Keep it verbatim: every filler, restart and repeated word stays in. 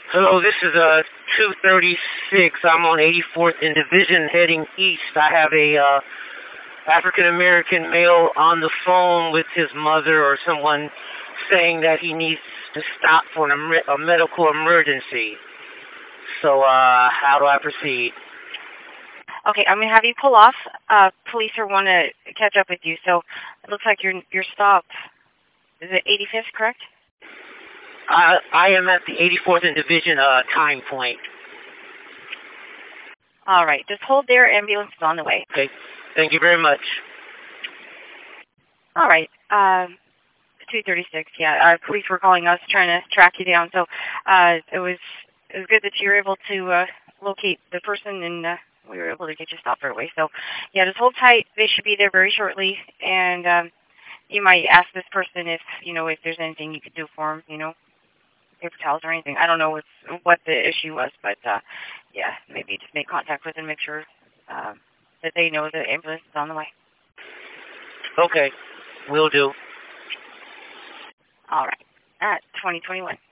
Hello, this is uh two thirty-six. I'm on eighty-fourth in Division heading east. I have a uh, African American male on the phone with his mother or someone saying that he needs to stop for an emer- a medical emergency. So uh, how do I proceed? Okay, I'm gonna have you pull off. Uh, police are want to catch up with you. So it looks like your your stop is it eighty-fifth, correct? I I am at the eighty-fourth in Division uh, time point. All right, just hold there. Ambulance is on the way. Okay, thank you very much. All right, um, two thirty-six. Yeah, uh, police were calling us trying to track you down. So uh, it was it was good that you were able to uh, locate the person and. Uh, we were able to get you stopped right away. So, yeah, just hold tight. They should be there very shortly. And um, you might ask this person if, you know, if there's anything you could do for them, you know, paper towels or anything. I don't know what's, what the issue was, but, uh, yeah, maybe just make contact with them, make sure um, that they know the ambulance is on the way. Okay, will do. All right. At twenty twenty-one.